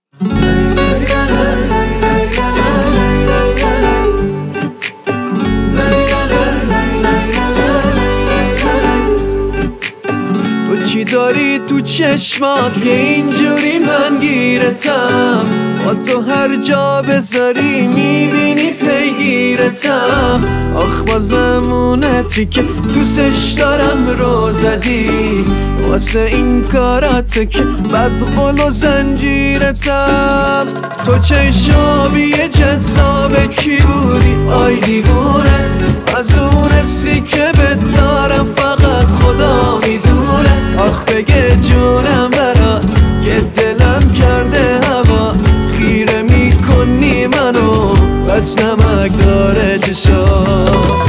تو چی داری تو چشمات که اینجوری من گیرتم؟ با تو هر جا بذاری میبینی پیگیرتم. آخ با زمونتی که دوستش دارم رو زدی، واسه این کاراته که بدقل و زنجیرتم. تو چشابی جذاب کی بودی آی دیوونه؟ از اون حسی که بهت دارم فقط خدا میدونه. آخ بگه جونم برات یه دلم کرده هوا، خیره میکنی منو بس نمک داره چشات.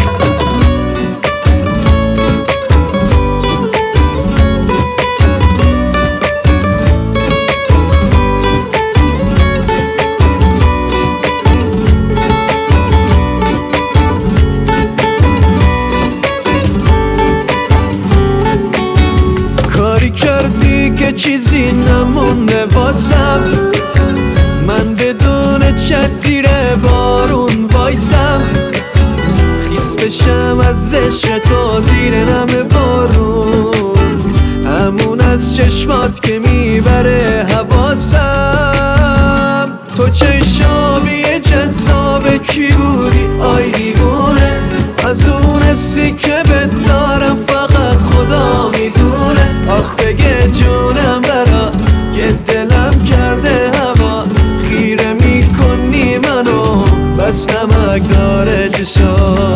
کاری کردی که چیزی نمونده واسم، من بدون چت زیر بارون وایسم، خیس بشم از عشق تو زیر نم بارون، همون از چشمات که میبره حواسم. تو چشابی جذاب کی بودی آی دیوونه؟ از اون حسی که بهت دارم فقط خدا میدونه. آخ بگه جونم برات یه دلم کرده هوا، خیره میکنی منو بس نمک داره چشات.